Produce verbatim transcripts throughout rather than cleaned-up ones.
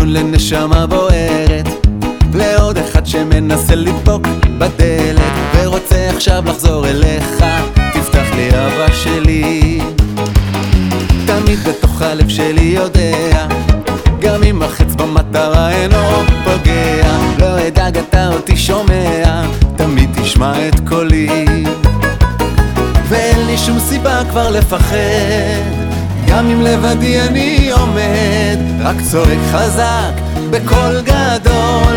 כיוון לנשמה בוערת, לעוד אחד שמנסה לדפוק בדלת ורוצה עכשיו לחזור אליך. תפתח לי אהבה שלי, תמיד בתוך הלב שלי יודע, גם אם החץ במטרה אינו פוגע. לא אדאג, אתה אותי שומע, תמיד תשמע את קולי, ואין לי שום סיבה כבר לפחד, גם אם לבדי אני עומד, רק צועק חזק בקול גדול.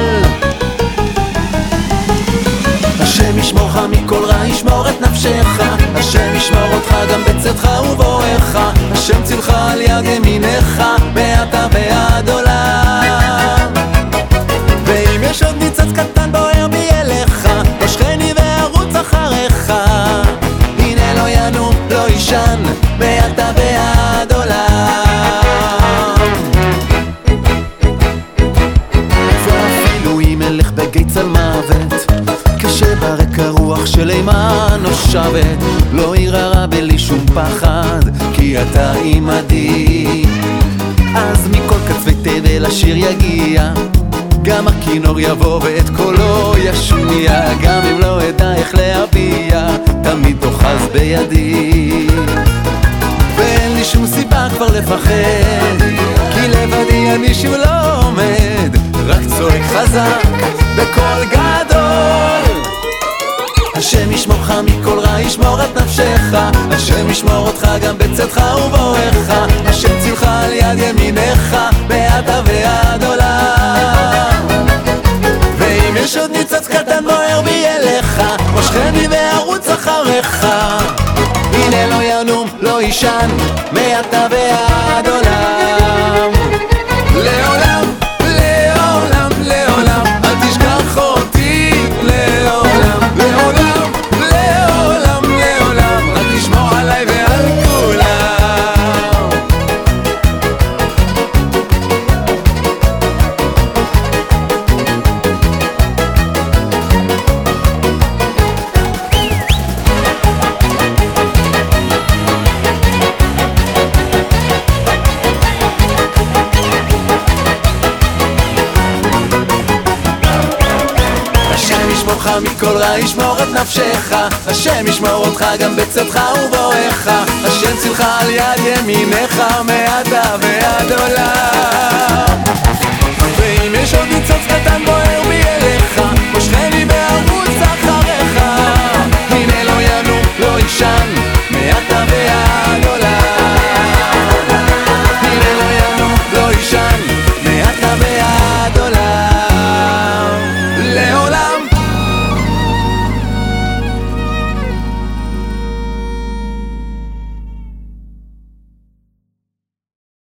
השם ישמורך מכל רע, ישמור את נפשך, השם ישמור אותך גם בצאתך ובואך, השם צילך על יד ימינך, מעתה ועד עולם. ואם יש עוד ניצוץ קטן בוער בי אליך, משכני וארוץ אחריך, הנה לא ינום לא ישן, מעתה ועד עולם. ואפילו אם אלך בגיא צל מוות, כשברקע רוח של אימה נושבת, לא ירא בלי שום פחד, כי אתה עימדי. אז מכל קצווי תבל השיר יגיע, גם הכינור יבוא ואת קולו ישמיע, גם אם לא אדע איך להביע, תמיד תאחז בידי. ואין לי שום סיבה כבר לפחד, כי לבדי אני שוב לא עומד, רק צועק חזק בקול גדול. השם ישמורך מכל רע, ישמור את נפשך, השם ישמור אותך גם בצאתך ובואך, השם צילך על יד ימינך, מעתה ועד עולם. ואם יש עוד ניצוץ קטן בוער בי אליך, משכני וארוץ אחריך, הנה לא ינום לא ישן, מעתה ועד עולם. לעולם לעולם לעולם אל תשכח אותי, לעולם לעולם לעולם לעולם רק תשמור עליי ועל כולם. ישמורך מכל רע, ישמור את נפשך, השם ישמור אותך גם בצאתך ובואך, השם צילך על יד ימינך, מעתה ועד עולם.